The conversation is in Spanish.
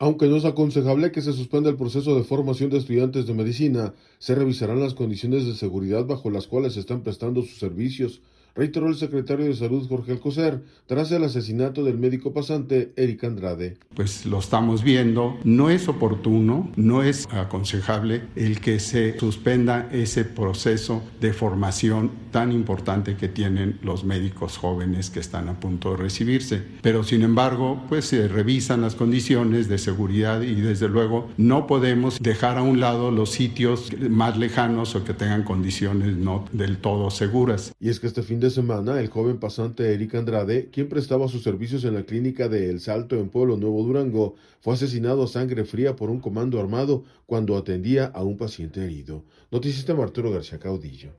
Aunque no es aconsejable que se suspenda el proceso de formación de estudiantes de medicina, se revisarán las condiciones de seguridad bajo las cuales se están prestando sus servicios, reiteró el secretario de Salud Jorge Alcocer, tras el asesinato del médico pasante Eric Andrade. Pues lo estamos viendo, no es oportuno, no es aconsejable el que se suspenda ese proceso de formación tan importante que tienen los médicos jóvenes que están a punto de recibirse. Pero sin embargo, pues se revisan las condiciones de seguridad y desde luego no podemos dejar a un lado los sitios más lejanos o que tengan condiciones no del todo seguras. Y es que este fin de semana, el joven pasante Eric Andrade, quien prestaba sus servicios en la clínica de El Salto en Pueblo Nuevo Durango, fue asesinado a sangre fría por un comando armado cuando atendía a un paciente herido. Noticias de Arturo García Caudillo.